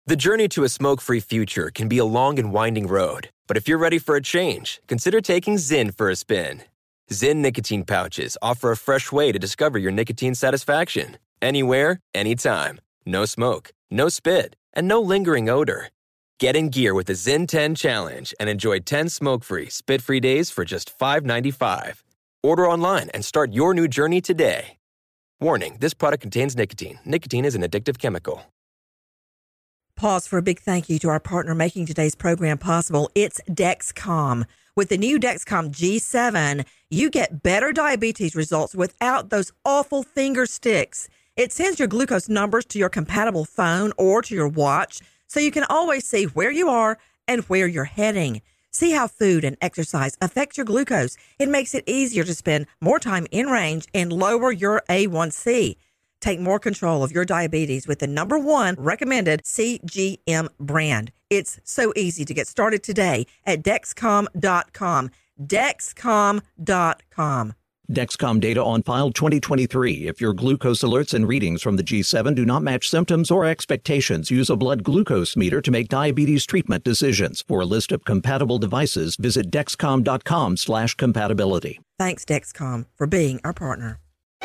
The journey to a smoke-free future can be a long and winding road, but if you're ready for a change, consider taking Zyn for a spin. Zyn nicotine pouches offer a fresh way to discover your nicotine satisfaction. Anywhere, anytime. No smoke, no spit, and no lingering odor. Get in gear with the Zyn 10 Challenge and enjoy 10 smoke-free, spit-free days for just $5.95. Order online and start your new journey today. Warning, this product contains nicotine. Nicotine is an addictive chemical. Pause for a big thank you to our partner making today's program possible. It's Dexcom. With the new Dexcom G7, you get better diabetes results without those awful finger sticks. It sends your glucose numbers to your compatible phone or to your watch, so you can always see where you are and where you're heading. See how food and exercise affect your glucose. It makes it easier to spend more time in range and lower your A1C. Take more control of your diabetes with the #1 recommended CGM brand. It's so easy to get started today at Dexcom.com. Dexcom.com. Dexcom data on file 2023. If your glucose alerts and readings from the G7 do not match symptoms or expectations, use a blood glucose meter to make diabetes treatment decisions. For a list of compatible devices, visit Dexcom.com/compatibility. Thanks, Dexcom, for being our partner.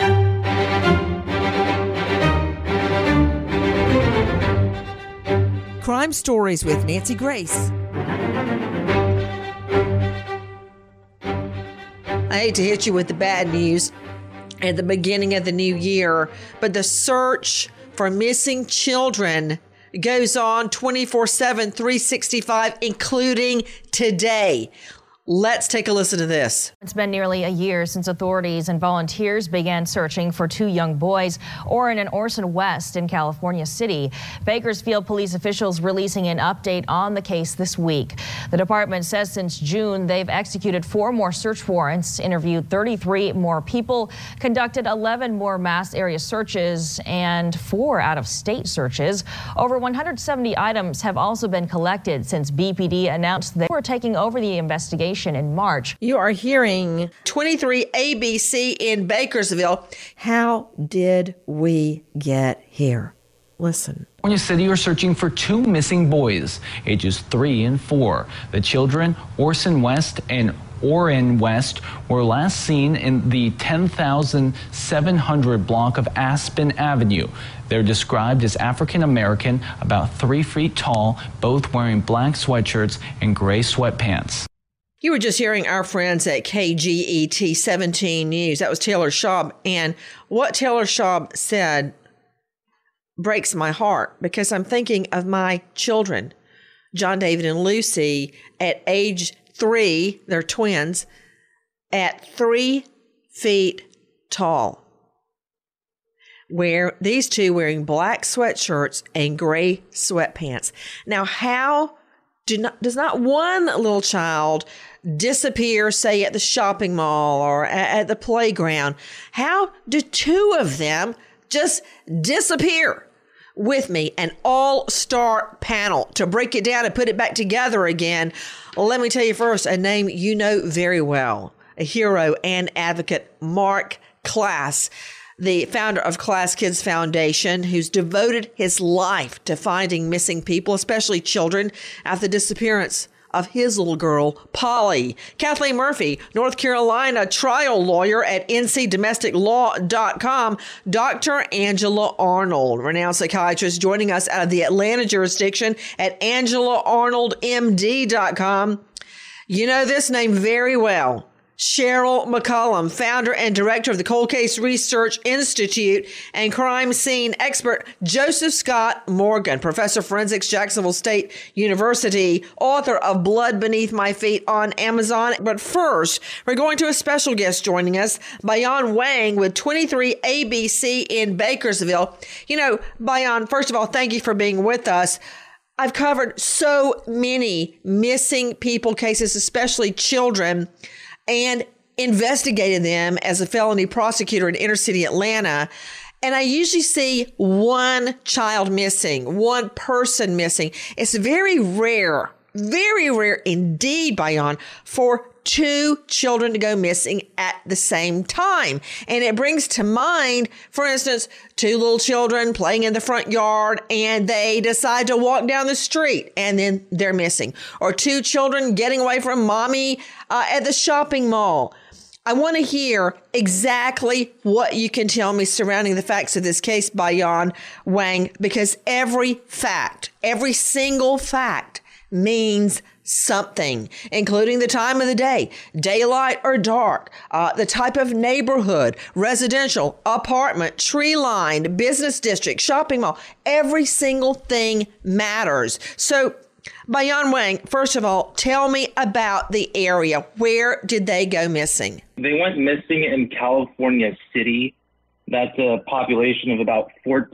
Crime Stories with Nancy Grace. I hate to hit you with the bad news at the beginning of the new year, but the search for missing children goes on 24/7, 365, including today. Let's take a listen to this. It's been nearly a year since authorities and volunteers began searching for 2 young boys, Oren and Orson West, in California City. Bakersfield police officials releasing an update on the case this week. The department says since June, they've executed 4 more search warrants, interviewed 33 more people, conducted 11 more mass area searches, and 4 out-of-state searches. Over 170 items have also been collected since BPD announced they were taking over the investigation in March. You are hearing 23 ABC in Bakersville. How did we get here? Listen. California City are searching for 2 missing boys, ages 3 and 4. The children, Orson West and Oren West, were last seen in the 10,700 block of Aspen Avenue. They're described as African American, about 3 feet tall, both wearing black sweatshirts and gray sweatpants. You were just hearing our friends at KGET 17 News. That was Taylor Schaub. And what Taylor Schaub said breaks my heart because I'm thinking of my children, John David and Lucy, at age 3, they're twins, at 3 feet tall. Where these 2 wearing black sweatshirts and gray sweatpants. Now, how does not one little child disappear, say, at the shopping mall or at the playground? How do 2 of them just disappear? With me, an all-star panel to break it down and put it back together again. Let me tell you first, a name you know very well, a hero and advocate, Mark Klass, the founder of Klass Kids Foundation, who's devoted his life to finding missing people, especially children, after the disappearance of his little girl, Polly. Kathleen Murphy, North Carolina trial lawyer at ncdomesticlaw.com. Dr. Angela Arnold, renowned psychiatrist, joining us out of the Atlanta jurisdiction at AngelaArnoldMD.com. You know this name very well. Cheryl McCollum, founder and director of the Cold Case Research Institute, and crime scene expert Joseph Scott Morgan, professor of forensics, Jacksonville State University, author of Blood Beneath My Feet on Amazon. But first, we're going to a special guest joining us, Bayan Wang with 23 ABC in Bakersville. You know, Bayan, first of all, thank you for being with us. I've covered so many missing people cases, especially children, and investigated them as a felony prosecutor in inner city Atlanta. And I usually see one child missing, one person missing. It's very rare very rare indeed, Bayan, for 2 children to go missing at the same time. And it brings to mind, for instance, 2 little children playing in the front yard and they decide to walk down the street and then they're missing. Or 2 children getting away from mommy at the shopping mall. I want to hear exactly what you can tell me surrounding the facts of this case, Bayan Wang, because every fact, every single fact means something, including the time of the day, daylight or dark, the type of neighborhood, residential, apartment, tree-lined, business district, shopping mall. Every single thing matters. So, Bayan Wang, first of all, tell me about the area. Where did they go missing? They went missing in California City. That's a population of about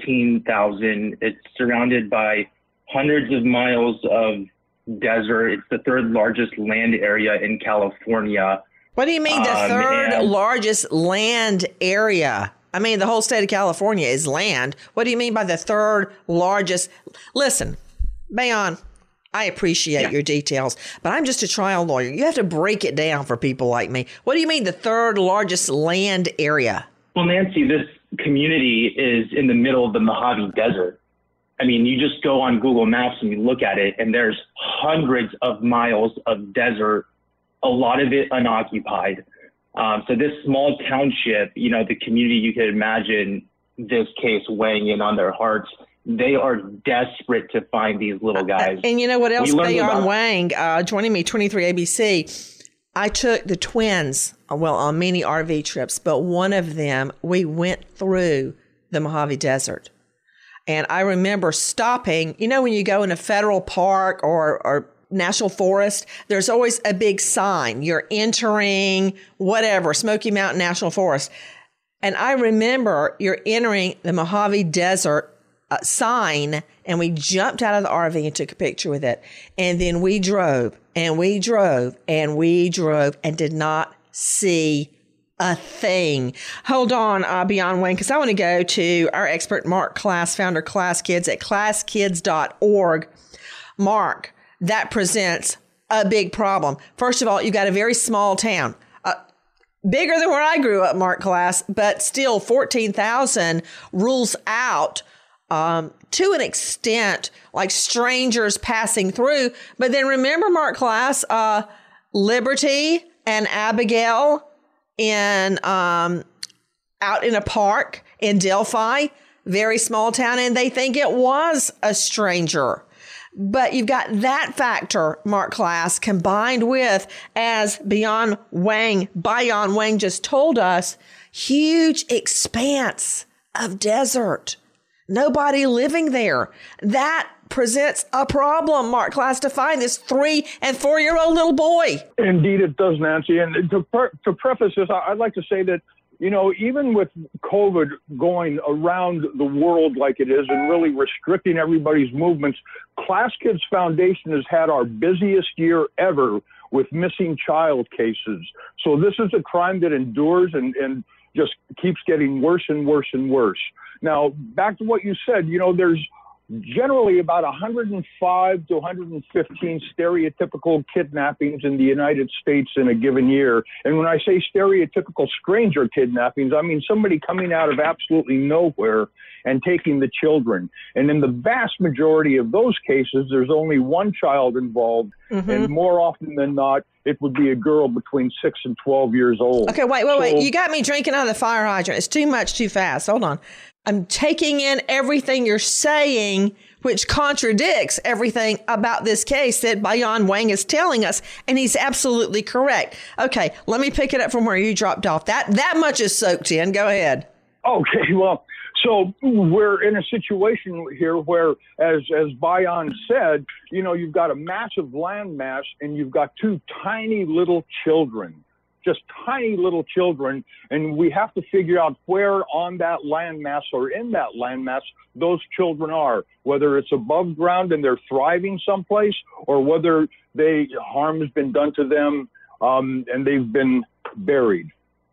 14,000. It's surrounded by hundreds of miles of desert. It's the 3rd largest land area in California. What do you mean the 3rd largest land area? I mean, the whole state of California is land. What do you mean by the 3rd largest? Listen, Bayan, I appreciate your details, but I'm just a trial lawyer. You have to break it down for people like me. What do you mean the 3rd largest land area? Well, Nancy, this community is in the middle of the Mojave Desert. I mean, you just go on Google Maps and you look at it, and there's hundreds of miles of desert, a lot of it unoccupied. So this small township, you know, the community, you could imagine this case weighing in on their hearts. They are desperate to find these little guys. And you know what else, Bayan Wang, joining me, 23 ABC, I took the twins, on many RV trips, but one of them, we went through the Mojave Desert. And I remember stopping, you know, when you go in a federal park or national forest, there's always a big sign. You're entering whatever, Smoky Mountain National Forest. And I remember you're entering the Mojave Desert sign, and we jumped out of the RV and took a picture with it. And then we drove and we drove and we drove and did not see a thing. Hold on, Bayan Wang, because I want to go to our expert, Mark Klass, founder Klass Kids at ClassKids.org. Mark, that presents a big problem. First of all, you've got a very small town. Bigger than where I grew up, Mark Klass, but still 14,000 rules out to an extent, like strangers passing through. But then remember, Mark Klass, Liberty and Abigail in out in a park in Delphi, very small town, and they think it was a stranger. But you've got that factor, Mark Klass, combined with, as Bayan Wang just told us, huge expanse of desert. Nobody living there. That presents a problem, Mark Klass, to find this 3- and 4-year-old little boy. Indeed, it does, Nancy. And to preface this, I'd like to say that, you know, even with COVID going around the world like it is and really restricting everybody's movements, Klass Kids Foundation has had our busiest year ever with missing child cases. So this is a crime that endures and just keeps getting worse and worse and worse. Now, back to what you said, you know, there's generally about 105 to 115 stereotypical kidnappings in the United States in a given year. And when I say stereotypical stranger kidnappings, I mean somebody coming out of absolutely nowhere and taking the children. And in the vast majority of those cases, there's only one child involved. Mm-hmm. And more often than not, it would be a girl between 6 and 12 years old. Okay, wait. You got me drinking out of the fire hydrant. It's too much, too fast. Hold on. I'm taking in everything you're saying, which contradicts everything about this case that Bayan Wang is telling us, and he's absolutely correct. Okay, let me pick it up from where you dropped off. That much is soaked in. Go ahead. Okay, well, so we're in a situation here where, as Bayan said, you know, you've got a massive landmass and you've got 2 tiny little children. Just tiny little children, and we have to figure out where on that landmass or in that landmass those children are, whether it's above ground and they're thriving someplace, or whether harm has been done to them and they've been buried.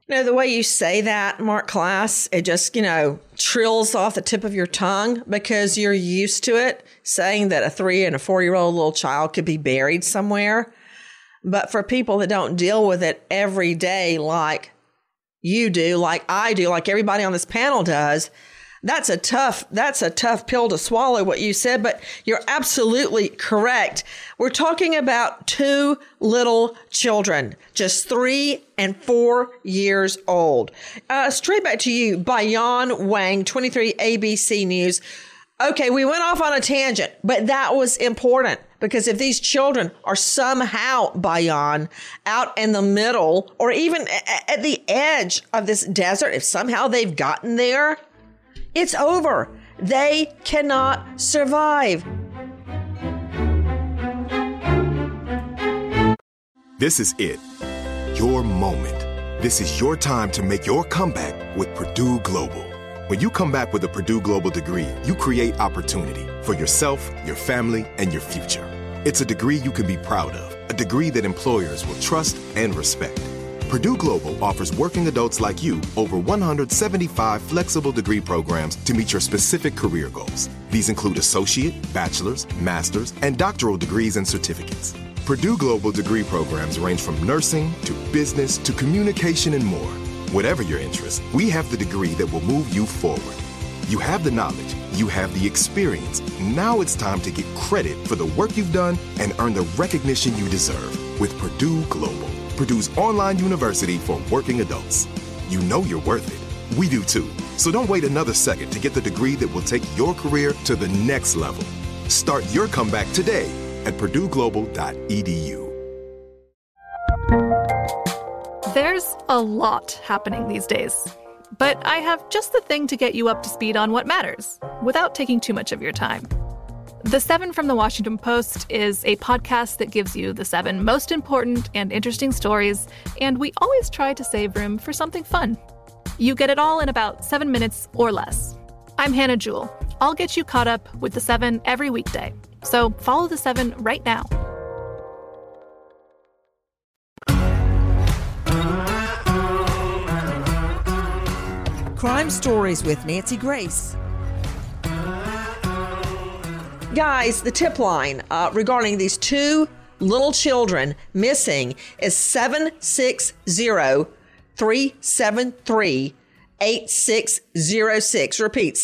You know, the way you say that, Mark Klass, it just, trills off the tip of your tongue because you're used to it, saying that a 3 and a 4-year-old little child could be buried somewhere. But for people that don't deal with it every day like you do, like I do, like everybody on this panel does, that's a tough pill to swallow, what you said, but you're absolutely correct. We're talking about 2 little children, just 3 and 4 years old. Straight back to you, Bayan Wang, 23 ABC News. Okay, we went off on a tangent, but that was important because if these children are somehow, Bayan, out in the middle or even at the edge of this desert, if somehow they've gotten there, it's over. They cannot survive. This is it. Your moment. This is your time to make your comeback with Purdue Global. When you come back with a Purdue Global degree, you create opportunity for yourself, your family, and your future. It's a degree you can be proud of, a degree that employers will trust and respect. Purdue Global offers working adults like you over 175 flexible degree programs to meet your specific career goals. These include associate, bachelor's, master's, and doctoral degrees and certificates. Purdue Global degree programs range from nursing to business to communication and more. Whatever your interest, we have the degree that will move you forward. You have the knowledge, you have the experience. Now it's time to get credit for the work you've done and earn the recognition you deserve with Purdue Global. Purdue's online university for working adults. You know you're worth it. We do too. So don't wait another second to get the degree that will take your career to the next level. Start your comeback today at purdueglobal.edu. There's a lot happening these days, but I have just the thing to get you up to speed on what matters without taking too much of your time. The 7 from the Washington Post is a podcast that gives you the 7 most important and interesting stories, and we always try to save room for something fun. You get it all in about 7 minutes or less. I'm Hannah Jewell. I'll get you caught up with the 7 every weekday. So follow the 7 right now. Crime Stories with Nancy Grace. Guys, the tip line regarding these 2 little children missing is 760-373-8606. Repeat,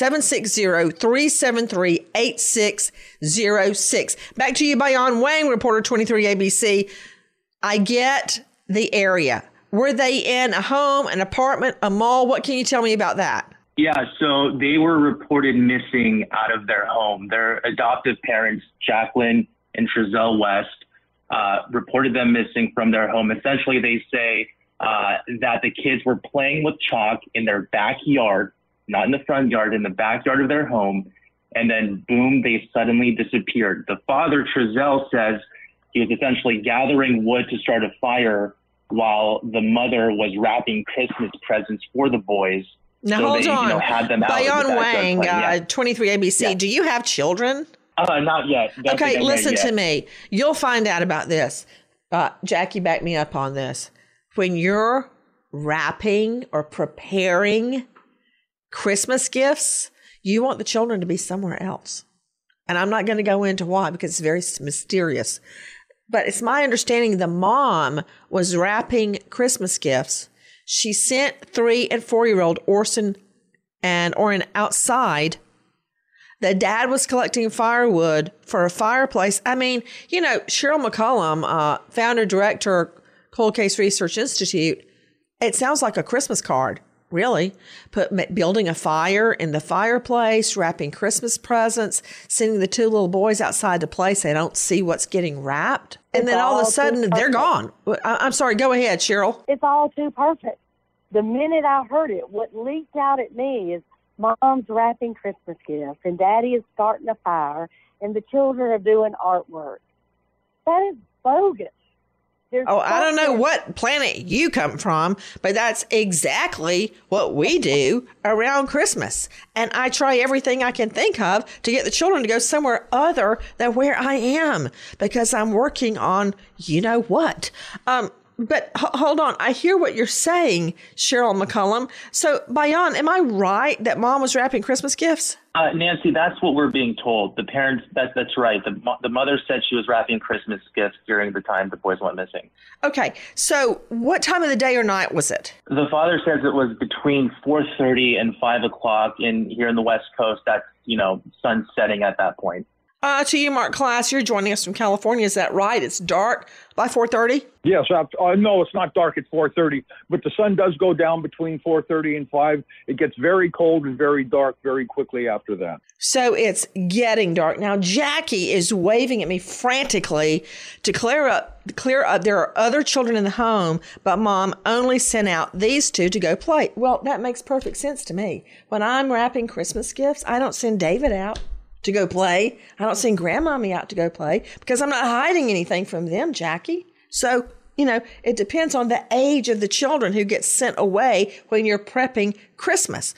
760-373-8606. Back to you, Bayan Wang, reporter 23 ABC. I get the area. Were they in a home, an apartment, a mall? What can you tell me about that? Yeah, so they were reported missing out of their home. Their adoptive parents, Jacqueline and Trezell West, reported them missing from their home. Essentially, they say that the kids were playing with chalk in their backyard, not in the front yard, in the backyard of their home, and then, boom, they suddenly disappeared. The father, Trezell, says he was essentially gathering wood to start a fire while the mother was wrapping Christmas presents for the boys. Now, so hold they, on. Had them out Bayan Wang, yeah. 23 ABC. Yeah. Do you have children? Not yet. Okay, listen to me. You'll find out about this. Jackie, back me up on this. When you're wrapping or preparing Christmas gifts, you want the children to be somewhere else. And I'm not going to go into why because it's very mysterious. But it's my understanding the mom was wrapping Christmas gifts. She sent 3 and 4-year-old Orson and Oren outside. The dad was collecting firewood for a fireplace. I mean, Cheryl McCollum, founder, director, Cold Case Research Institute, it sounds like a Christmas card, really. Building a fire in the fireplace, wrapping Christmas presents, sending the 2 little boys outside to play so they don't see what's getting wrapped. And then all of a sudden, they're gone. I'm sorry. Go ahead, Cheryl. It's all too perfect. The minute I heard it, what leaped out at me is Mom's wrapping Christmas gifts, and Daddy is starting a fire, and the children are doing artwork. That is bogus. I don't know what planet you come from, but that's exactly what we do around Christmas. And I try everything I can think of to get the children to go somewhere other than where I am because I'm working on you know what. But hold on. I hear what you're saying, Cheryl McCollum. So, Bayan, am I right that Mom was wrapping Christmas gifts? Nancy, that's what we're being told. The parents, that's right. The mother said she was wrapping Christmas gifts during the time the boys went missing. Okay. So what time of the day or night was it? The father says it was between 4:30 and 5 o'clock here in the West Coast. That's, sun setting at that point. To you, Mark Klass, you're joining us from California. Is that right? It's dark by 4:30? Yes. No, it's not dark at 4:30, but the sun does go down between 4:30 and 5. It gets very cold and very dark very quickly after that. So it's getting dark. Now, Jackie is waving at me frantically to clear up. There are other children in the home, but Mom only sent out these two to go play. Well, that makes perfect sense to me. When I'm wrapping Christmas gifts, I don't send David out to go play. I don't send Grandmommy out to go play because I'm not hiding anything from them, Jackie. So, it depends on the age of the children who get sent away when you're prepping Christmas.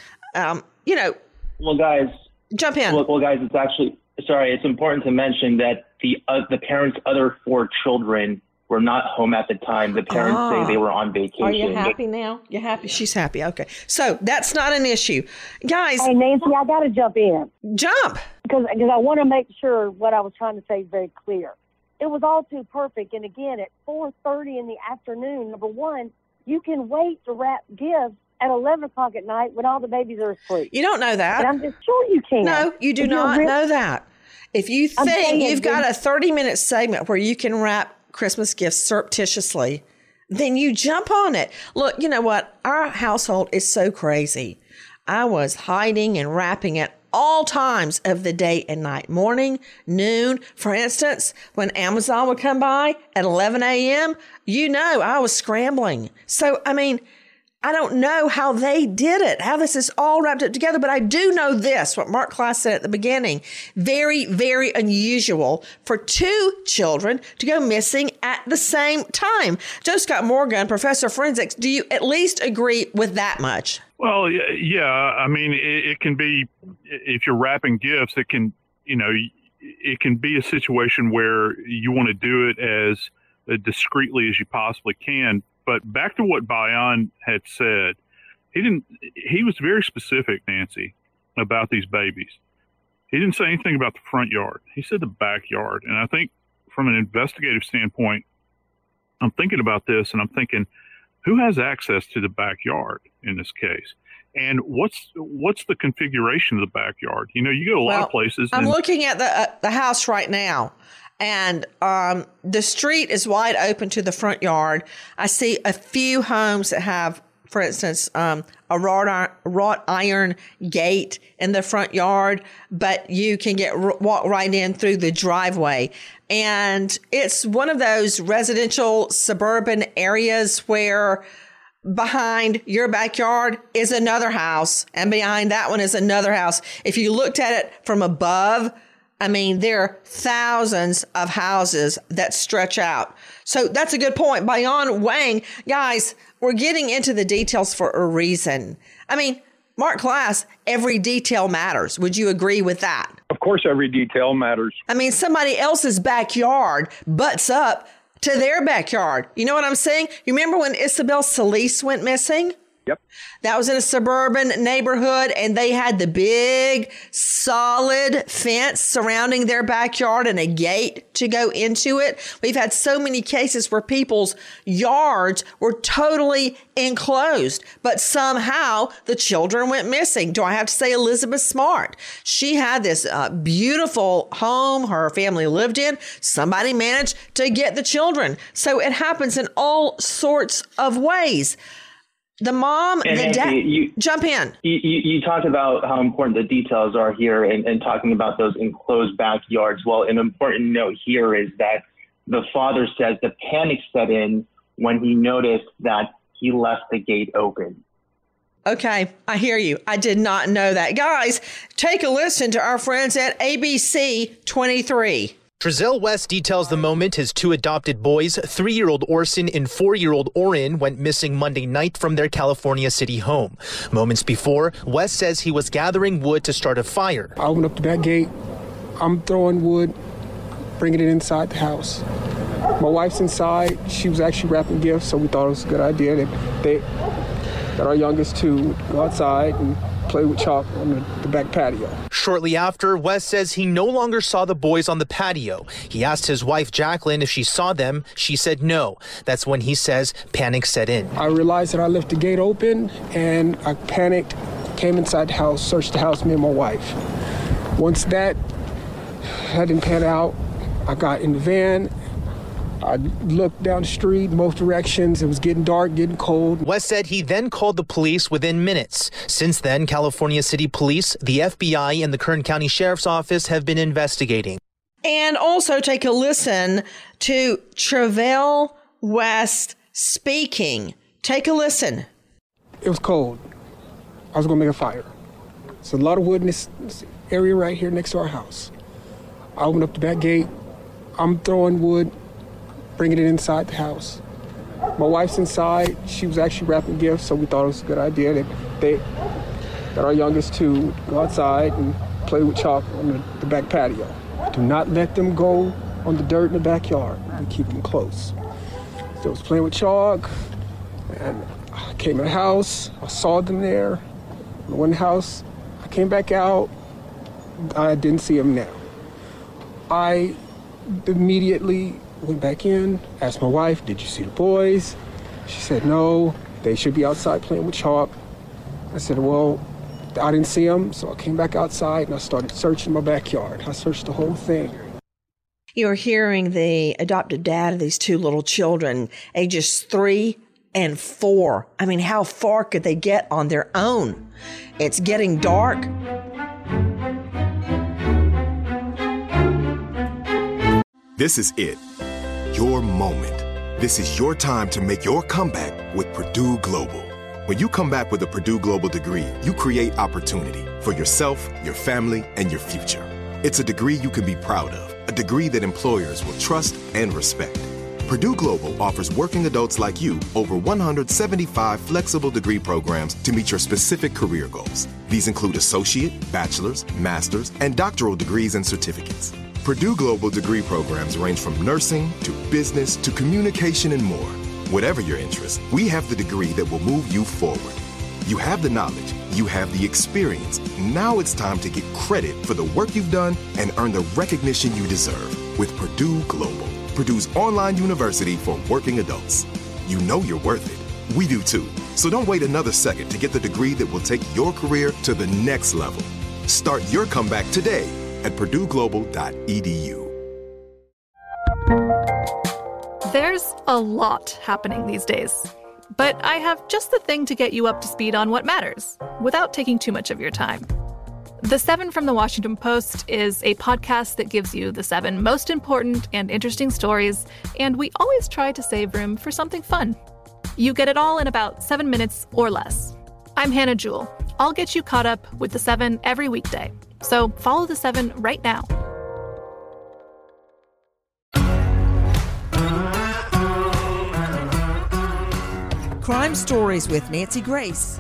Well, guys, jump in. Well, guys, it's important to mention that the parents' other 4 children were not home at the time. The parents say they were on vacation. Are you happy now? You're happy? She's happy. Okay. So that's not an issue. Guys. Hey, Nancy, I got to jump in. Jump. Because I want to make sure what I was trying to say is very clear. It was all too perfect. And again, at 4:30 in the afternoon, number one, you can wait to wrap gifts at 11 o'clock at night when all the babies are asleep. You don't know that. And I'm just sure you can. No, you do not know that. If you think you've got a 30-minute segment where you can wrap Christmas gifts surreptitiously, then you jump on it. Look, you know what? Our household is so crazy. I was hiding and wrapping at all times of the day and night, morning, noon. For instance, when Amazon would come by at 11 a.m., I was scrambling. So, I don't know how they did it, how this is all wrapped up together, but I do know this, what Mark Klass said at the beginning. Very, very unusual for 2 children to go missing at the same time. Joe Scott Morgan, professor of forensics, do you at least agree with that much? Well, yeah. It can be, if you're wrapping gifts, it can be a situation where you want to do it as discreetly as you possibly can. But back to what Bayan had said, he was very specific, Nancy, about these babies. He didn't say anything about the front yard. He said the backyard. And I think from an investigative standpoint, I'm thinking about this and I'm thinking, who has access to the backyard in this case? And what's the configuration of the backyard? You go to a lot of places. I'm looking at the house right now. And the street is wide open to the front yard. I see a few homes that have, for instance, a wrought iron gate in the front yard, but you can walk right in through the driveway. And it's one of those residential suburban areas where behind your backyard is another house, and behind that one is another house. If you looked at it from above, there are thousands of houses that stretch out. So that's a good point. Bayan Wang, guys, we're getting into the details for a reason. Mark Klass, every detail matters. Would you agree with that? Of course, every detail matters. Somebody else's backyard butts up to their backyard. You know what I'm saying? You remember when Isabel Solis went missing? Yep. That was in a suburban neighborhood, and they had the big, solid fence surrounding their backyard and a gate to go into it. We've had so many cases where people's yards were totally enclosed, but somehow the children went missing. Do I have to say Elizabeth Smart? She had this beautiful home her family lived in. Somebody managed to get the children. So it happens in all sorts of ways. The mom, and the dad, jump in. You talked about how important the details are here and talking about those enclosed backyards. Well, an important note here is that the father says the panic set in when he noticed that he left the gate open. Okay, I hear you. I did not know that. Guys, take a listen to our friends at ABC 23. Trezell West details the moment his 2 adopted boys, 3-year-old Orson and 4-year-old Oren, went missing Monday night from their California City home. Moments before, West says he was gathering wood to start a fire. I opened up to that gate. I'm throwing wood, bringing it inside the house. My wife's inside. She was actually wrapping gifts, so we thought it was a good idea that our youngest two go outside and play with chalk on the back patio. Shortly after, Wes says he no longer saw the boys on the patio. He asked his wife, Jacqueline, if she saw them. She said no. That's when he says panic set in. I realized that I left the gate open, and I panicked, came inside the house, searched the house, me and my wife. Once that didn't pan out, I got in the van. I looked down the street, both directions. It was getting dark, getting cold. Wes said he then called the police within minutes. Since then, California City Police, the FBI, and the Kern County Sheriff's Office have been investigating. And also take a listen to Travell West speaking. Take a listen. It was cold. I was going to make a fire. There's a lot of wood in this area right here next to our house. I opened up the back gate. I'm throwing wood, bringing it inside the house. My wife's inside. She was actually wrapping gifts, so we thought it was a good idea that our youngest two go outside and play with chalk on the back patio. Do not let them go on the dirt in the backyard. We keep them close. So I was playing with chalk, and I came in the house. I saw them there. I went in the house. I came back out. I didn't see them now. I immediately went back in, asked my wife, did you see the boys? She said, no, they should be outside playing with chalk. I said, well, I didn't see them, so I came back outside and I started searching my backyard. I searched the whole thing. You're hearing the adopted dad of these two little children, ages 3 and 4. I mean, how far could they get on their own? It's getting dark. This is it. Your moment. This is your time to make your comeback with Purdue Global. When you come back with a Purdue Global degree, you create opportunity for yourself, your family, and your future. It's a degree you can be proud of, a degree that employers will trust and respect. Purdue Global offers working adults like you over 175 flexible degree programs to meet your specific career goals. These include associate, bachelor's, master's, and doctoral degrees and certificates. Purdue Global degree programs range from nursing to business to communication and more. Whatever your interest, we have the degree that will move you forward. You have the knowledge, you have the experience. Now it's time to get credit for the work you've done and earn the recognition you deserve with Purdue Global, Purdue's online university for working adults. You know you're worth it. We do too. So don't wait another second to get the degree that will take your career to the next level. Start your comeback today at purdueglobal.edu. There's a lot happening these days, but I have just the thing to get you up to speed on what matters without taking too much of your time. The 7 from the Washington Post is a podcast that gives you the 7 most important and interesting stories, and we always try to save room for something fun. You get it all in about 7 minutes or less. I'm Hannah Jewell. I'll get you caught up with the 7 every weekday. So follow the 7 right now. Crime Stories with Nancy Grace.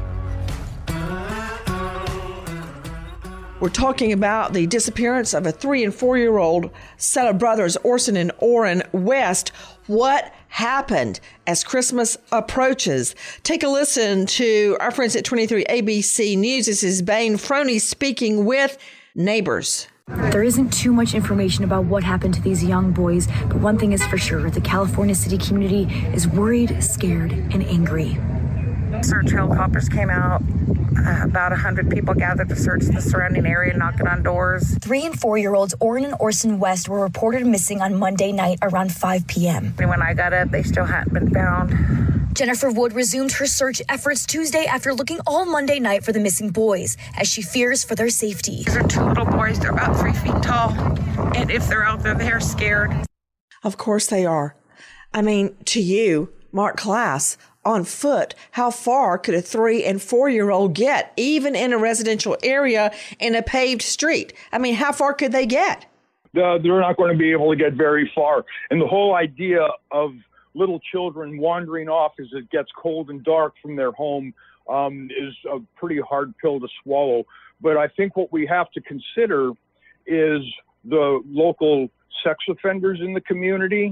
We're talking about the disappearance of a 3 and 4-year-old set of brothers, Orson and Orrin West. What happened as Christmas approaches? Take a listen to our friends at 23 ABC News. This is Bain Froney speaking with neighbors. There isn't too much information about what happened to these young boys, but one thing is for sure, the California City community is worried, scared, and angry. Search helicopters came out. About 100 people gathered to search the surrounding area, knocking on doors. 3 and 4-year-olds Orrin and Orson West were reported missing on Monday night around 5 p.m. And when I got up, they still hadn't been found. Jennifer Wood resumed her search efforts Tuesday after looking all Monday night for the missing boys, as she fears for their safety. These are 2 little boys. They're about 3 feet tall. And if they're out there, they're scared. Of course they are. I mean, to you, Mark Class, on foot, how far could a 3 and 4-year-old get, even in a residential area in a paved street? I mean, how far could they get? They're not going to be able to get very far. And the whole idea of little children wandering off as it gets cold and dark from their home is a pretty hard pill to swallow. But I think what we have to consider is the local sex offenders in the community.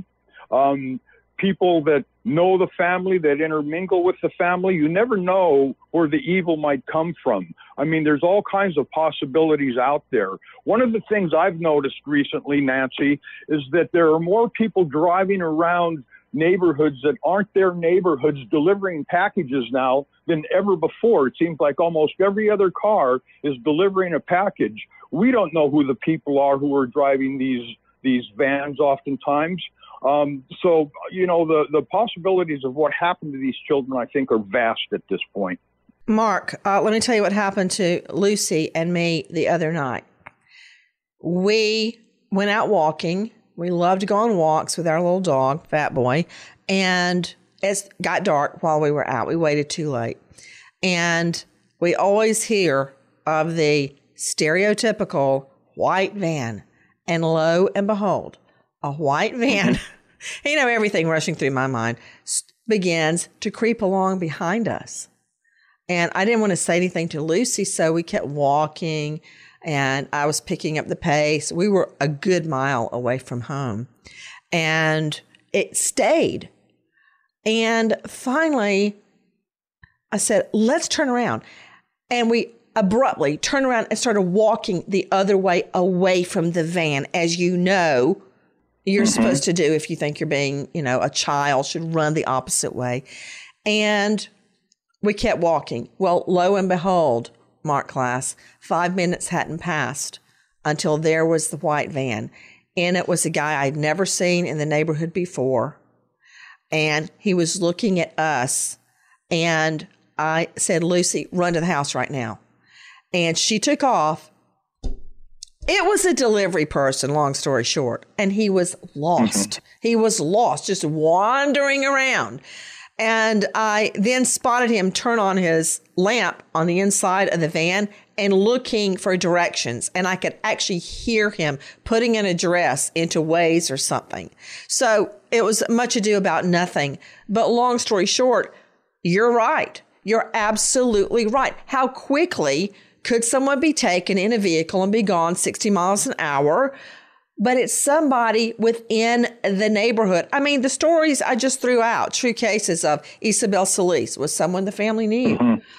people that know the family, that intermingle with the family. You never know where the evil might come from. I mean, there's all kinds of possibilities out there. One of the things I've noticed recently, Nancy, is that there are more people driving around neighborhoods that aren't their neighborhoods delivering packages now than ever before. It seems like almost every other car is delivering a package. We don't know who the people are who are driving these vans oftentimes. So, you know, the possibilities of what happened to these children, I think, are vast at this point. Mark, let me tell you what happened to Lucy and me the other night. We went out walking. We love to go on walks with our little dog, Fat Boy. And it got dark while we were out. We waited too late. And we always hear of the stereotypical white van. And lo and behold, a white van, you know, everything rushing through my mind, begins to creep along behind us. And I didn't want to say anything to Lucy, so we kept walking, and I was picking up the pace. We were a good mile away from home, and it stayed. And finally, I said, let's turn around. And we abruptly turned around and started walking the other way away from the van. As you know, you're supposed to do if you think you're being, you know, a child, should run the opposite way. And we kept walking. Well, lo and behold, Mark class, 5 minutes hadn't passed until there was the white van. And it was a guy I'd never seen in the neighborhood before. And he was looking at us. And I said, Lucy, run to the house right now. And she took off. It was a delivery person, long story short. And he was lost. He was lost, just wandering around. And I then spotted him turn on his lamp on the inside of the van and looking for directions. And I could actually hear him putting an address into Waze or something. So it was much ado about nothing. But long story short, you're right. You're absolutely right. How quickly could someone be taken in a vehicle and be gone 60 miles an hour? But it's somebody within the neighborhood. I mean, the stories I just threw out, true cases of Isabel Solis was someone the family knew.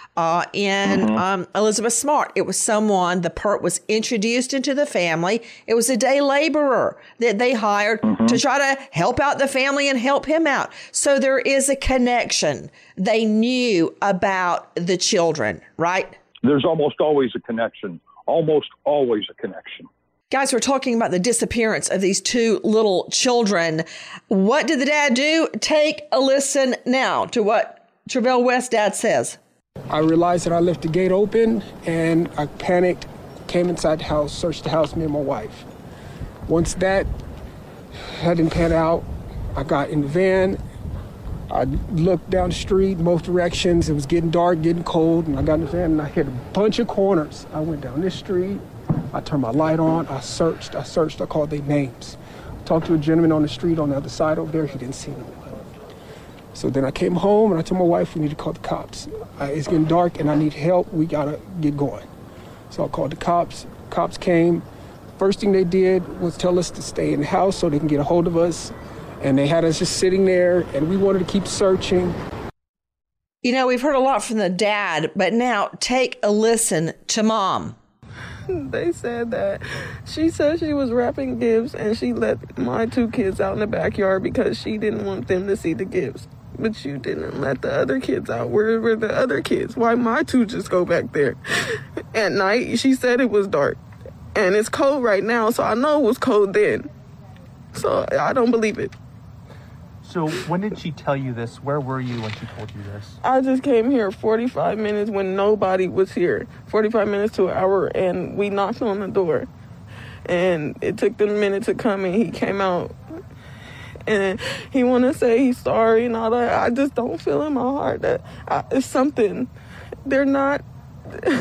Elizabeth Smart, it was someone, the PERT was introduced into the family. It was a day laborer that they hired to try to help out the family and help him out. So there is a connection. They knew about the children, right? There's almost always a connection. Almost always a connection. Guys, we're talking about the disappearance of these two little children. What did the dad do? Take a listen now to what Travell West dad says. I realized that I left the gate open and I panicked, came inside the house, searched the house, me and my wife. Once that didn't pan out, I got in the van. I looked down the street, both directions. It was getting dark, getting cold, and I got in the van and I hit a bunch of corners. I went down this street. I turned my light on. I searched. I called their names. Talked to a gentleman on the street on the other side over there. He didn't see them. So then I came home and I told my wife we need to call the cops. It's getting dark and I need help. We got to get going. So I called the cops. Cops came. First thing they did was tell us to stay in the house so they can get a hold of us. And they had us just sitting there and we wanted to keep searching. You know, we've heard a lot from the dad, but now take a listen to mom. They said that she said she was wrapping gifts and she let my two kids out in the backyard because she didn't want them to see the gifts. But you didn't let the other kids out. Where were the other kids? Why my two just go back there? At night, she said it was dark. And it's cold right now, so I know it was cold then. So I don't believe it. So when did she tell you this? Where were you when she told you this? I just came here 45 minutes when nobody was here. 45 minutes to an hour, and we knocked on the door. And it took them a minute to come, and he came out. And he want to say he's sorry and all that. I just don't feel in my heart that it's something. They're not... Do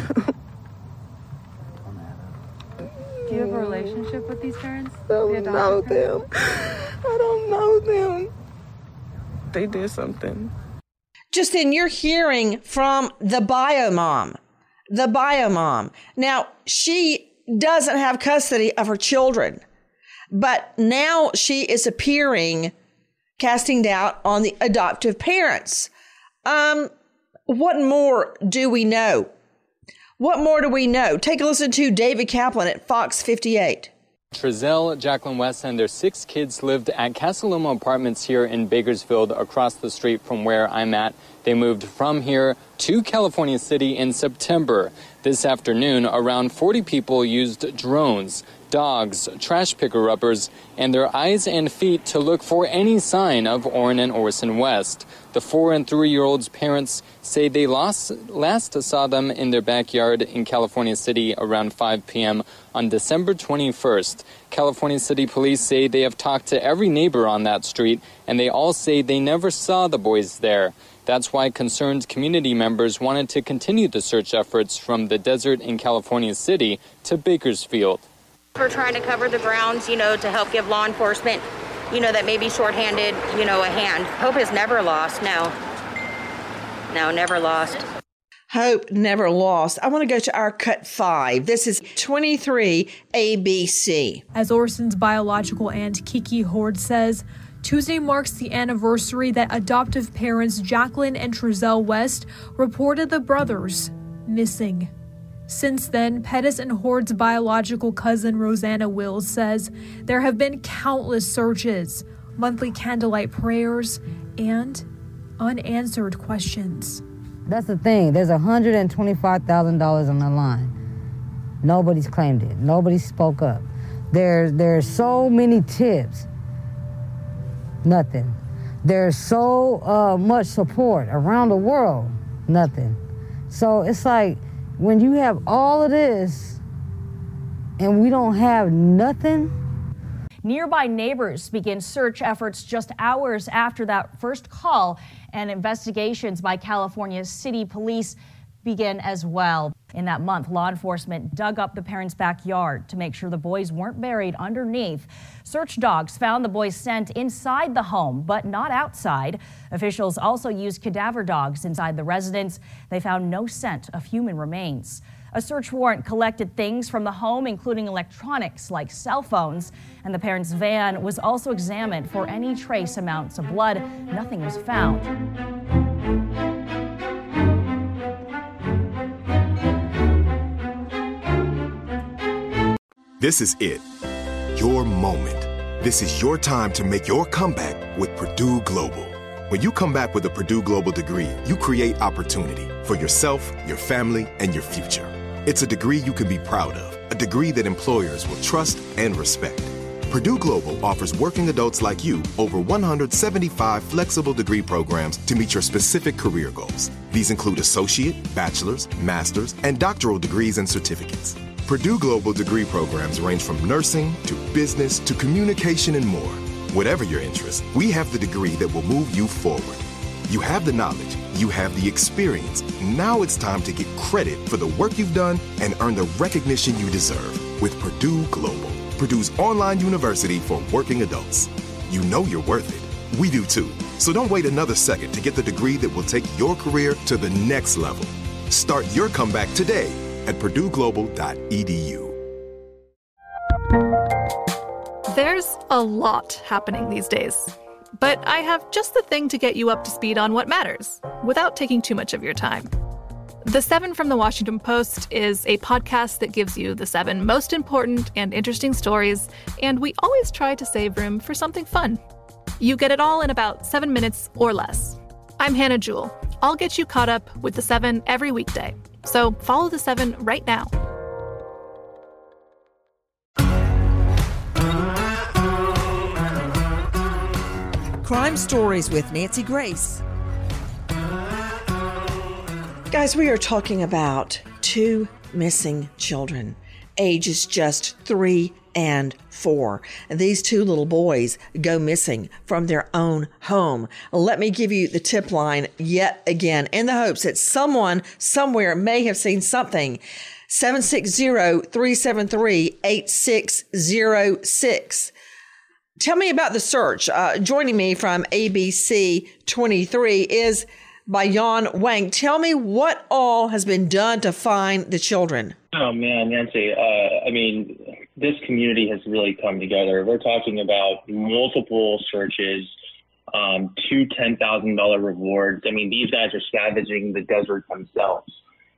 you have a relationship with these parents? I don't know them. I don't know them. They did something. Justin, you're hearing from the bio mom. The bio mom. Now, she doesn't have custody of her children, but now she is appearing casting doubt on the adoptive parents. What more do we know? What more do we know? Take a listen to David Kaplan at Fox 58. Trezell, Jacqueline West, and their 6 kids lived at Casa Loma Apartments here in Bakersfield, across the street from where I'm at. They moved from here to California City in September. This afternoon, around 40 people used drones, dogs, trash picker-uppers, and their eyes and feet to look for any sign of Orrin and Orson West. The 4- and 3-year-olds' parents say they last saw them in their backyard in California City around 5 p.m. on December 21st. California City police say they have talked to every neighbor on that street, and they all say they never saw the boys there. That's why concerned community members wanted to continue the search efforts from the desert in California City to Bakersfield. We're trying to cover the grounds, to help give law enforcement, that may be shorthanded, a hand. Hope is never lost. No, never lost. Hope never lost. I want to go to our cut 5. This is 23 ABC. As Orson's biological aunt Kiki Horde says, Tuesday marks the anniversary that adoptive parents Jacqueline and Trezell West reported the brothers missing. Since then, Pettis and Horde's biological cousin Rosanna Wills says there have been countless searches, monthly candlelight prayers, and unanswered questions. That's the thing. There's $125,000 on the line. Nobody's claimed it. Nobody spoke up. There's so many tips. Nothing. There's so much support around the world. Nothing. So it's like, when you have all of this and we don't have nothing. Nearby neighbors begin search efforts just hours after that first call, and investigations by California City Police begin as well. In that month, law enforcement dug up the parents' backyard to make sure the boys weren't buried underneath. Search dogs found the boys' scent inside the home, but not outside. Officials also used cadaver dogs inside the residence. They found no scent of human remains. A search warrant collected things from the home, including electronics like cell phones, and the parents' van was also examined for any trace amounts of blood. Nothing was found. This is it. Your moment. This is your time to make your comeback with Purdue Global. When you come back with a Purdue Global degree, you create opportunity for yourself, your family, and your future. It's a degree you can be proud of, a degree that employers will trust and respect. Purdue Global offers working adults like you over 175 flexible degree programs to meet your specific career goals. These include associate, bachelor's, master's, and doctoral degrees and certificates. Purdue Global degree programs range from nursing to business to communication and more. Whatever your interest, we have the degree that will move you forward. You have the knowledge, you have the experience. Now it's time to get credit for the work you've done and earn the recognition you deserve with Purdue Global, Purdue's online university for working adults. You know you're worth it. We do too. So don't wait another second to get the degree that will take your career to the next level. Start your comeback today at purdueglobal.edu. There's a lot happening these days, but I have just the thing to get you up to speed on what matters without taking too much of your time. The 7 from the Washington Post is a podcast that gives you the 7 most important and interesting stories, and we always try to save room for something fun. You get it all in about 7 minutes or less. I'm Hannah Jewell. I'll get you caught up with the 7 every weekday. So follow the 7 right now. Crime Stories with Nancy Grace. Guys, we are talking about 2 missing children, ages just 3 and 4. And these 2 little boys go missing from their own home. Let me give you the tip line yet again, in the hopes that someone somewhere may have seen something. 760-373-8606. Tell me about the search. Joining me from ABC 23 is Bayan Wang. Tell me what all has been done to find the children. Oh, man, Nancy. This community has really come together. We're talking about multiple searches, 2 $10,000 rewards. I mean, these guys are scavenging the desert themselves,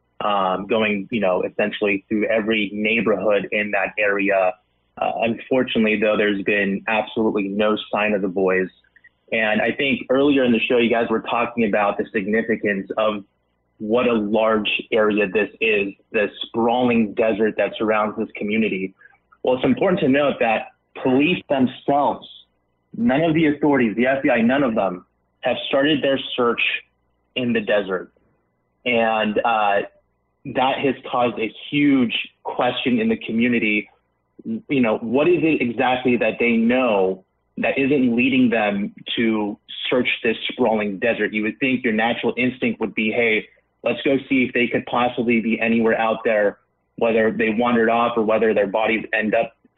going, essentially through every neighborhood in that area. Unfortunately, though, there's been absolutely no sign of the boys. And I think earlier in the show, you guys were talking about the significance of what a large area this is, the sprawling desert that surrounds this community. Well, it's important to note that police themselves, none of the authorities, the FBI, none of them have started their search in the desert. And that has caused a huge question in the community. What is it exactly that they know that isn't leading them to search this sprawling desert? You would think your natural instinct would be, hey, let's go see if they could possibly be anywhere out there, whether they wandered off or whether their bodies ended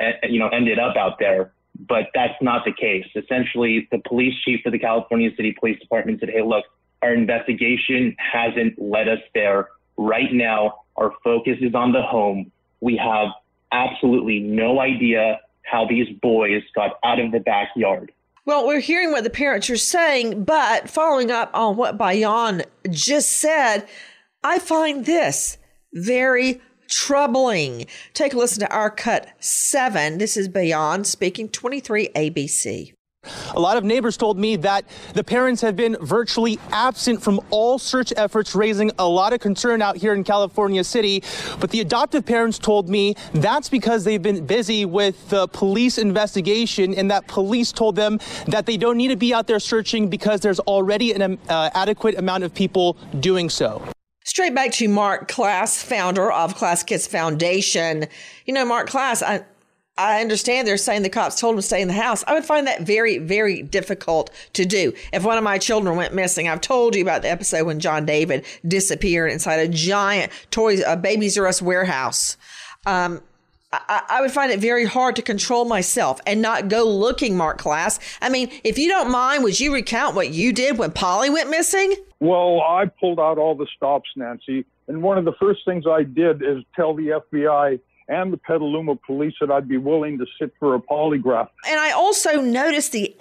up out there. But that's not the case. Essentially, the police chief of the California City Police Department said, hey, look, our investigation hasn't led us there. Right now, our focus is on the home. We have absolutely no idea how these boys got out of the backyard. Well, we're hearing what the parents are saying, but following up on what Bayan just said, I find this very troubling. Take a listen to our cut 7. This is Bayan speaking, 23 ABC. A lot of neighbors told me that the parents have been virtually absent from all search efforts, raising a lot of concern out here in California City. But the adoptive parents told me that's because they've been busy with the police investigation, and that police told them that they don't need to be out there searching because there's already an adequate amount of people doing so. Straight back to Mark Klass, founder of Klass Kids Foundation. Mark Klass, I understand they're saying the cops told him to stay in the house. I would find that very, very difficult to do. If one of my children went missing, I've told you about the episode when John David disappeared inside a giant Babies R Us warehouse. I would find it very hard to control myself and not go looking, Mark Klass. I mean, if you don't mind, would you recount what you did when Polly went missing? Well, I pulled out all the stops, Nancy. And one of the first things I did is tell the FBI and the Petaluma police that I'd be willing to sit for a polygraph. And I also noticed the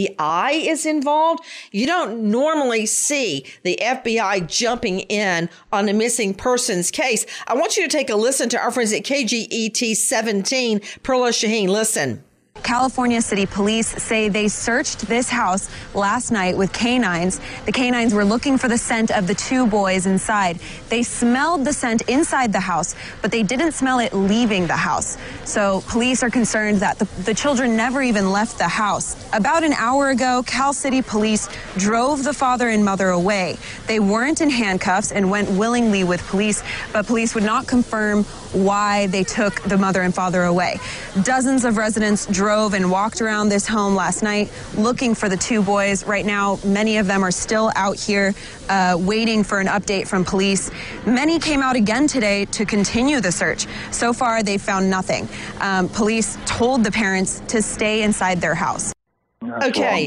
FBI is involved. You don't normally see the FBI jumping in on a missing persons case. I want you to take a listen to our friends at KGET 17, Perla Shaheen. Listen. California City Police say they searched this house last night with canines. The canines were looking for the scent of the 2 boys inside. They smelled the scent inside the house, but they didn't smell it leaving the house. So police are concerned that the children never even left the house. About an hour ago, Cal City Police drove the father and mother away. They weren't in handcuffs and went willingly with police, but police would not confirm why they took the mother and father away. Dozens of residents drove and walked around this home last night looking for the 2 boys. Right now, many of them are still out here waiting for an update from police. Many came out again today to continue the search. So far, they found nothing. Police told the parents to stay inside their house. Okay.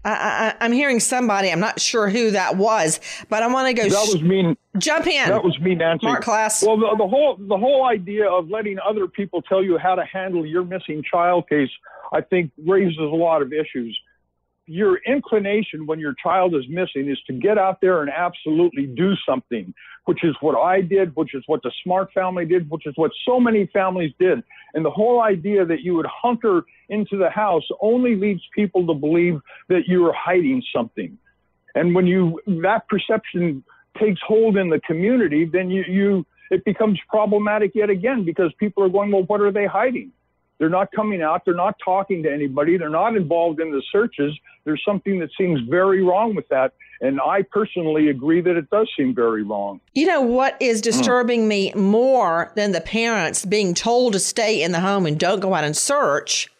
I'm hearing somebody. I'm not sure who that was, but I want to go. That was me. Jump in. That was me, Nancy. Mark Klass. Well, the whole idea of letting other people tell you how to handle your missing child case, I think, raises a lot of issues. Your inclination when your child is missing is to get out there and absolutely do something, which is what I did, which is what the Smart family did, which is what so many families did. And the whole idea that you would hunker into the house only leads people to believe that you are hiding something. And when that perception takes hold in the community, then it becomes problematic yet again, because people are going, well, what are they hiding? They're not coming out. They're not talking to anybody. They're not involved in the searches. There's something that seems very wrong with that. And I personally agree that it does seem very wrong. You know what is disturbing me more than the parents being told to stay in the home and don't go out and search,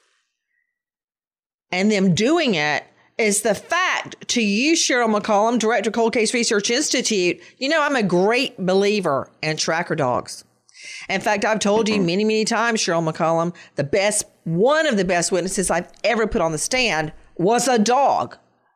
and them doing it, is the fact, to you, Cheryl McCollum, Director, Cold Case Research Institute, I'm a great believer in tracker dogs. In fact, I've told you many, many times, Cheryl McCollum, one of the best witnesses I've ever put on the stand was a dog.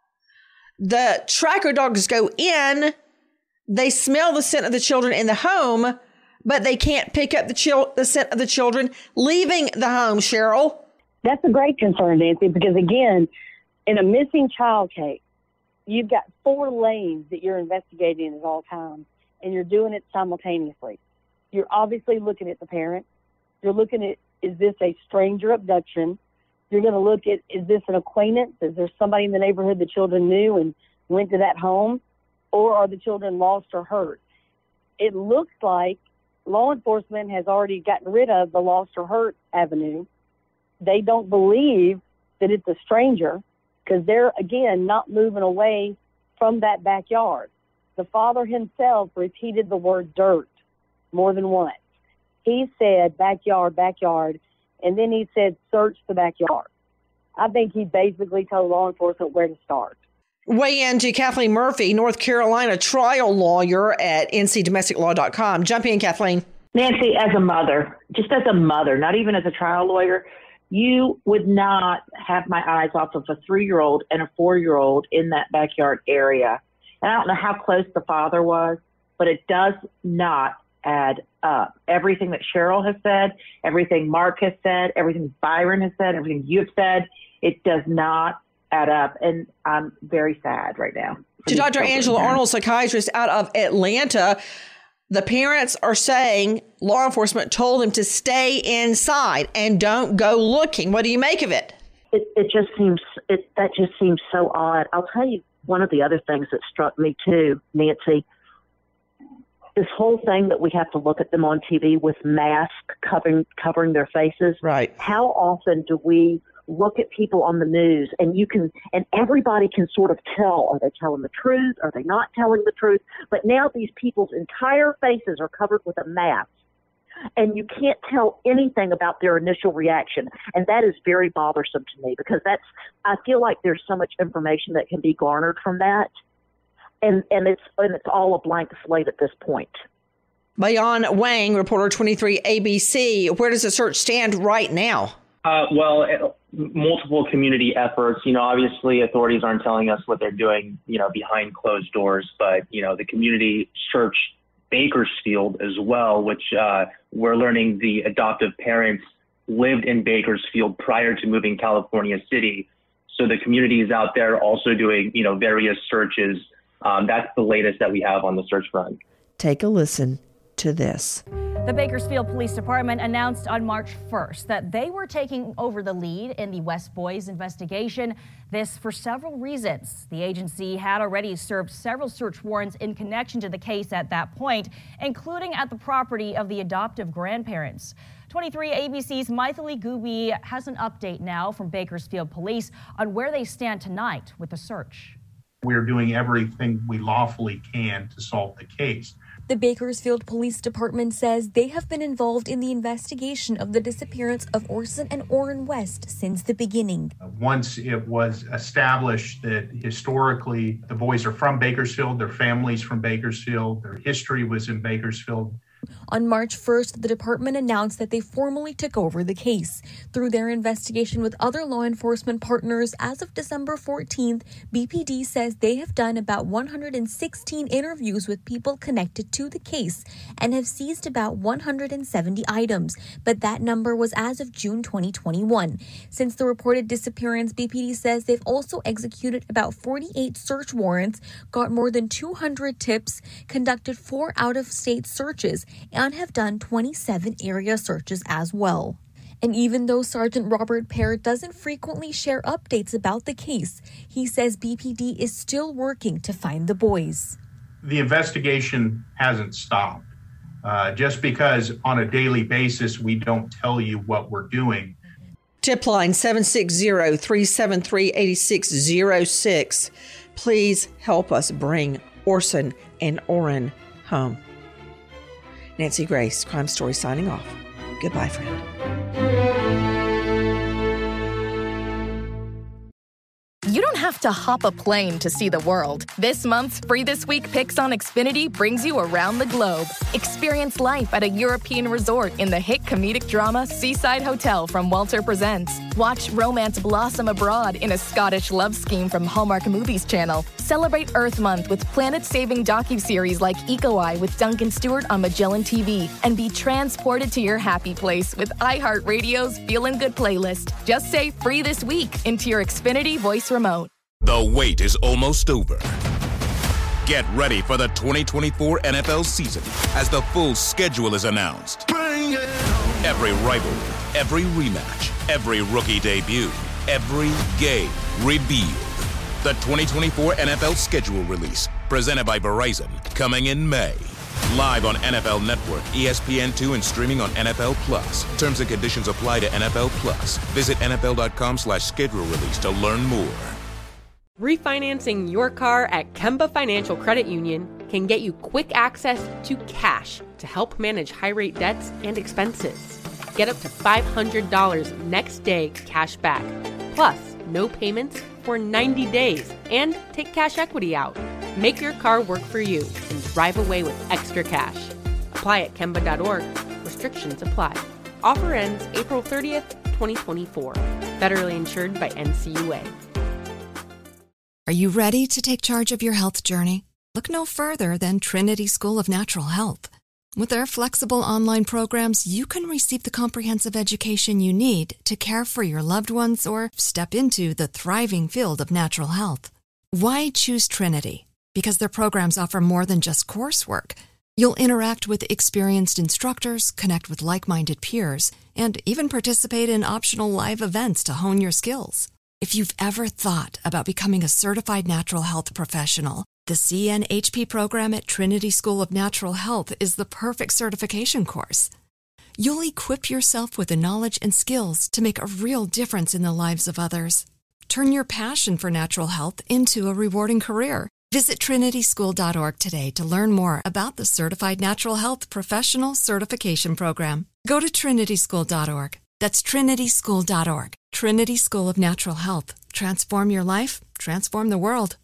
The tracker dogs go in, they smell the scent of the children in the home, but they can't pick up the scent of the children leaving the home, Cheryl. That's a great concern, Nancy, because again, In a missing child case, you've got 4 lanes that you're investigating at all times, and you're doing it simultaneously. You're obviously looking at the parent. You're looking at, is this a stranger abduction? You're going to look at, is this an acquaintance? Is there somebody in the neighborhood the children knew and went to that home? Or are the children lost or hurt? It looks like law enforcement has already gotten rid of the lost or hurt avenue. They don't believe that it's a stranger because they're, again, not moving away from that backyard. The father himself repeated the word dirt more than once. He said backyard, backyard, and then he said search the backyard. I think he basically told law enforcement where to start. Weigh in to Kathleen Murphy, North Carolina trial lawyer at ncdomesticlaw.com. Jump in, Kathleen. Nancy, as a mother, just as a mother, not even as a trial lawyer, you would not have my eyes off of a 3-year-old and a 4-year-old in that backyard area. And I don't know how close the father was, but it does not add up. Everything that Cheryl has said, everything Mark has said, everything Byron has said, everything you have said, it does not add up. And I'm very sad right now. To Dr. Angela Arnold, psychiatrist out of Atlanta, the parents are saying law enforcement told them to stay inside and don't go looking. What do you make of it? That just seems so odd. I'll tell you one of the other things that struck me too, Nancy. This whole thing that we have to look at them on TV with masks covering their faces. Right. How often do we look at people on the news and everybody can sort of tell, are they telling the truth? Are they not telling the truth? But now these people's entire faces are covered with a mask and you can't tell anything about their initial reaction. And that is very bothersome to me because I feel like there's so much information that can be garnered from that. And it's all a blank slate at this point. Bayan Wang, reporter 23 ABC. Where does the search stand right now? Multiple community efforts. Obviously authorities aren't telling us what they're doing, behind closed doors, but, the community searched Bakersfield as well, which we're learning the adoptive parents lived in Bakersfield prior to moving California City. So the community is out there also doing, various searches. That's the latest that we have on the search front. Take a listen to this. The Bakersfield Police Department announced on March 1st that they were taking over the lead in the West Boys investigation. This for several reasons. The agency had already served several search warrants in connection to the case at that point, including at the property of the adoptive grandparents. 23 ABC's Maithili Gubi has an update now from Bakersfield Police on where they stand tonight with the search. We're doing everything we lawfully can to solve the case. The Bakersfield Police Department says they have been involved in the investigation of the disappearance of Orson and Orrin West since the beginning. Once it was established that historically the boys are from Bakersfield, their families from Bakersfield, their history was in Bakersfield. On March 1st, the department announced that they formally took over the case. Through their investigation with other law enforcement partners, as of December 14th, BPD says they have done about 116 interviews with people connected to the case and have seized about 170 items. But that number was as of June 2021. Since the reported disappearance, BPD says they've also executed about 48 search warrants, got more than 200 tips, conducted 4 out-of-state searches, and have done 27 area searches as well. And even though Sergeant Robert Pear doesn't frequently share updates about the case, he says BPD is still working to find the boys. The investigation hasn't stopped. Just because on a daily basis we don't tell you what we're doing. Tip line 760-373-8606. Please help us bring Orson and Orrin home. Nancy Grace, Crime Story, signing off. Goodbye, friend. You don't have to hop a plane to see the world. This month's Free This Week Picks on Xfinity brings you around the globe. Experience life at a European resort in the hit comedic drama Seaside Hotel from Walter Presents. Watch romance blossom abroad in a Scottish love scheme from Hallmark Movies Channel. Celebrate Earth Month with planet-saving docuseries like Eco Eye with Duncan Stewart on Magellan TV. And be transported to your happy place with iHeartRadio's Feelin' Good playlist. Just say Free This Week into your Xfinity voice remote. The wait is almost over. Get ready for the 2024 NFL season as the full schedule is announced. Every rivalry, every rematch, every rookie debut, every game revealed. The 2024 NFL schedule release, presented by Verizon, coming in May. Live on NFL Network, ESPN2, and streaming on NFL Plus. Terms and conditions apply to NFL Plus. Visit NFL.com/schedule release to learn more. Refinancing your car at Kemba Financial Credit Union can get you quick access to cash to help manage high-rate debts and expenses. Get up to $500 next day cash back, plus no payments for 90 days, and take cash equity out. Make your car work for you and drive away with extra cash. Apply at Kemba.org. Restrictions apply. Offer ends April 30th, 2024. Federally insured by NCUA. Are you ready to take charge of your health journey? Look no further than Trinity School of Natural Health. With their flexible online programs, you can receive the comprehensive education you need to care for your loved ones or step into the thriving field of natural health. Why choose Trinity? Because their programs offer more than just coursework. You'll interact with experienced instructors, connect with like-minded peers, and even participate in optional live events to hone your skills. If you've ever thought about becoming a certified natural health professional, the CNHP program at Trinity School of Natural Health is the perfect certification course. You'll equip yourself with the knowledge and skills to make a real difference in the lives of others. Turn your passion for natural health into a rewarding career. Visit trinityschool.org today to learn more about the Certified Natural Health Professional Certification Program. Go to trinityschool.org. That's trinityschool.org. Trinity School of Natural Health. Transform your life, transform the world.